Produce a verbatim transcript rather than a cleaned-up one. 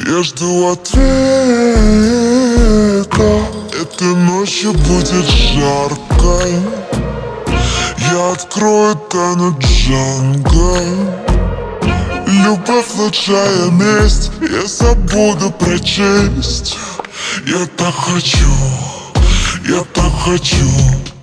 Я жду ответа. Этой ночью будет жарко. Я открою тайну Джанго. Любовь лучшая месть. Я забуду про честь. Я так хочу, я так хочу.